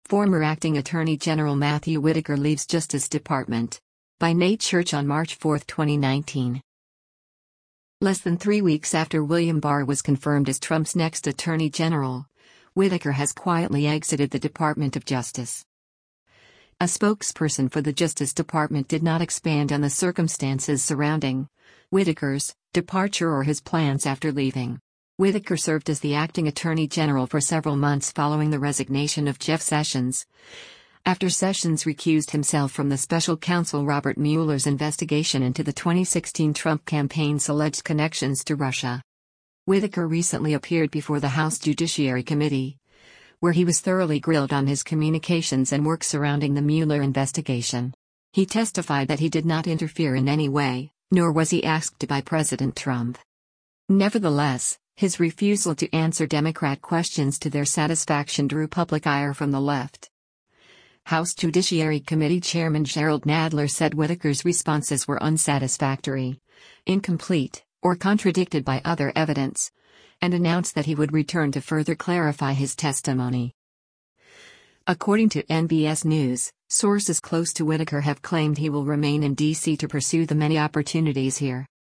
Former Acting Attorney General Matthew Whitaker leaves Justice Department. By Nate Church on March 4, 2019. Less than 3 weeks after William Barr was confirmed as Trump's next Attorney General, Whitaker has quietly exited the Department of Justice. A spokesperson for the Justice Department did not expand on the circumstances surrounding Whitaker's departure or his plans after leaving. Whitaker served as the acting Attorney General for several months following the resignation of Jeff Sessions, after Sessions recused himself from the special counsel Robert Mueller's investigation into the 2016 Trump campaign's alleged connections to Russia. Whitaker recently appeared before the House Judiciary Committee, where he was thoroughly grilled on his communications and work surrounding the Mueller investigation. He testified that he did not interfere in any way, nor was he asked to by President Trump. Nevertheless, his refusal to answer Democrat questions to their satisfaction drew public ire from the left. House Judiciary Committee Chairman Gerald Nadler said Whitaker's responses were unsatisfactory, incomplete, or contradicted by other evidence, and announced that he would return to further clarify his testimony. According to NBS News, sources close to Whitaker have claimed he will remain in D.C. to pursue the many opportunities here.